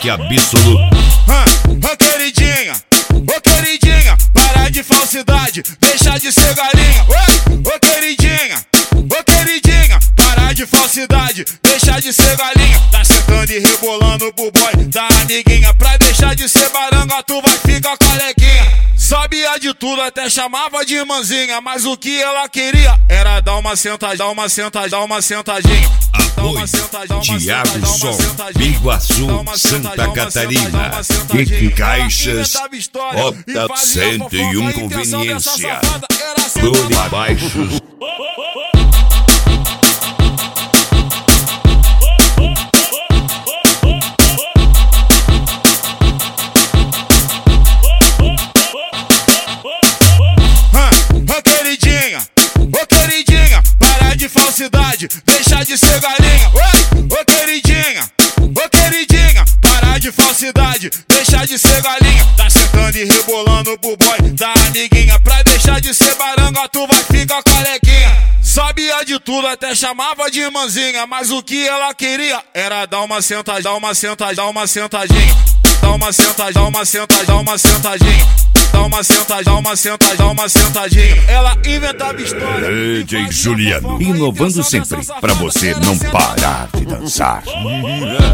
craque absoluto. Ô queridinha, para de falsidade, deixa de ser galinha. Ô queridinha, para de falsidade, deixa de ser galinha. Tá sentando e rebolando pro boy da amiguinha. Pra deixar de ser baranga, tu vai ficar carequinha. Sabia de tudo, até chamava de irmãzinha, mas o que ela queria era dar uma sentadinha. Apoio Thiago Sol, Biguaçu, Santa Catarina. Kiki Caixas, Opta 101 Conveniência. Flores Baixos. Ô queridinha, para de falsidade, deixa de ser galinha. Ô queridinha, para de falsidade, deixa de ser galinha. Tá sentando e rebolando pro boy da amiguinha. Pra deixar de ser baranga, tu vai ficar carequinha. Sabia de tudo, até chamava de irmãzinha, mas o que ela queria era dar uma sentadinha. Dá uma sentadinha. Ela inventava história. DJ Juliano, inovando sempre, pra você não parar de dançar.